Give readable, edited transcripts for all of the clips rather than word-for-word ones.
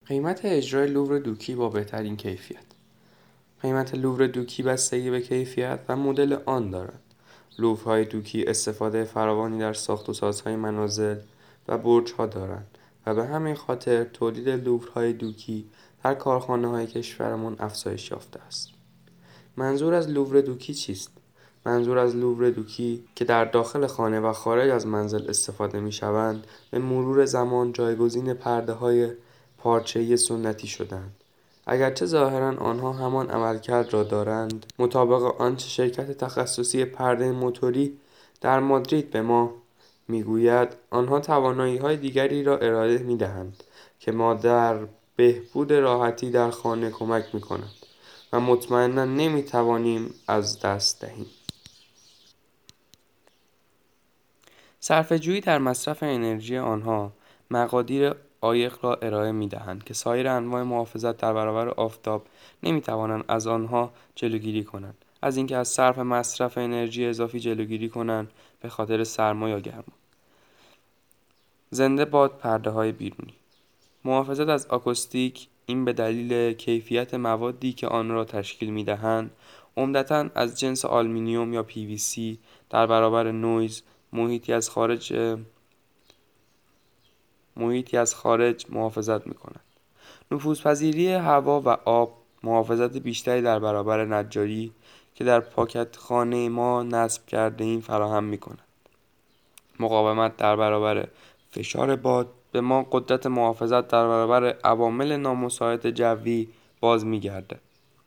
قیمت اجرای لوور دوکی با بهترین کیفیت. قیمت لوور دوکی بستگی به کیفیت و مدل آن دارد. لوورهای دوکی استفاده فراوانی در ساخت و سازهای منازل و برج‌ها دارند و به همین خاطر تولید لوورهای دوکی در کارخانه‌های کشورمان افزایش یافته است. منظور از لوور دوکی چیست؟ منظور از لوور دوکی که در داخل خانه و خارج از منزل استفاده می‌شوند، به مرور زمان جایگزین پرده‌های پارچه‌ای سنتی شدند. اگرچه ظاهراً آنها همان عملکرد را دارند، مطابق آنچه شرکت تخصصی پرده موتوری در مادرید به ما میگوید، آنها توانایی‌های دیگری را ارائه می‌دهند که ما در بهبود راحتی در خانه کمک می‌کنند و مطمئنا نمی‌توانیم از دست دهیم. صرفه‌جویی در مصرف انرژی آنها مقادیر عایق را ارائه می‌دهند که سایر انواع محافظت در برابر آفتاب نمی‌توانند از آنها جلوگیری کنند. از اینکه از صرف مصرف انرژی اضافی جلوگیری کنند به خاطر سرما یا گرما. زنده باد پرده‌های بیرونی. محافظت از آکوستیک، این به دلیل کیفیت موادی که آن را تشکیل می‌دهند، عمدتاً از جنس آلومینیوم یا PVC در برابر نویز، محیطی از خارج محافظت می‌کنند. نفوذپذیری هوا و آب، محافظت بیشتری در برابر نجاری که در پاکت خانه ما نصب کرده ایم فراهم می‌کند. مقاومت در برابر فشار باد به ما قدرت محافظت در برابر عوامل نامساعد جوی باز می‌گردد.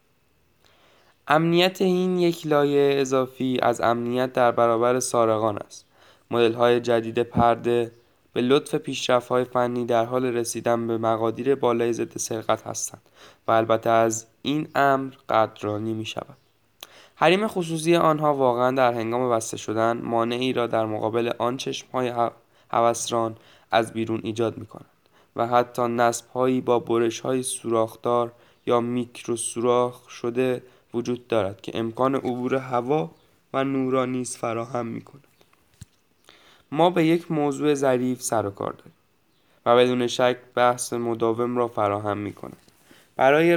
امنیت این یک لایه اضافی از امنیت در برابر سارقان است. مدل‌های جدید پرده به لطف پیشرفت‌های فنی در حال رسیدن به مقادیر بالای ضد سرقت هستند و البته از این امر قدردانی می‌شود. حریم خصوصی آنها واقعاً در هنگام بسته شدن مانعی را در مقابل آن چشم‌های هوسران از بیرون ایجاد می‌کنند و حتی نصب‌هایی با برش‌های سوراخ‌دار یا میکرو سوراخ شده وجود دارد که امکان عبور هوا و نور را نیز فراهم می‌کند. ما به یک موضوع ظریف سر و کار داریم و بدون شک بحث مداوم را فراهم می‌کند. برای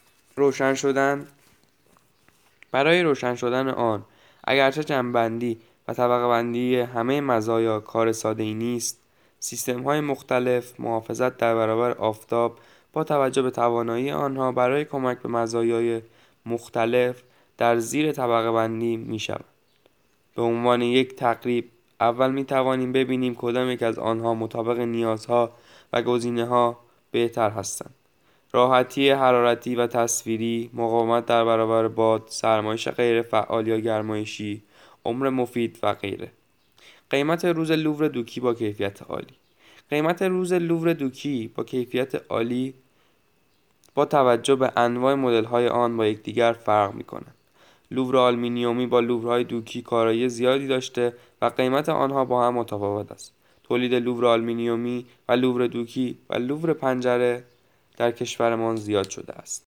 روشن شدن آن، اگرچه جمع‌بندی و طبقه بندی همه مزایا کار ساده‌ای نیست، سیستم‌های مختلف محافظت در برابر آفتاب با توجه به توانایی آنها برای کمک به مزایای مختلف در زیر طبقه بندی می‌شوند. به عنوان یک تقریب، اول می‌توانیم ببینیم کدام یک از آنها مطابق نیازها و گزینه‌ها بهتر هستند. راحتی حرارتی و تصویری، مقاومت در برابر باد، سرمایش غیر فعال یا گرمایشی، عمر مفید و غیره. قیمت روز لوور دوکی با کیفیت عالی. قیمت روز لوور دوکی با کیفیت عالی با توجه به انواع مدل‌های آن با یکدیگر فرق می‌کنند. لوور آلومینیومی با لوورهای دوکی کارایی زیادی داشته و قیمت آنها با هم متفاوت است. تولید لوور آلومینیومی و لوور دوکی و لوور پنجره در کشورمان زیاد شده است.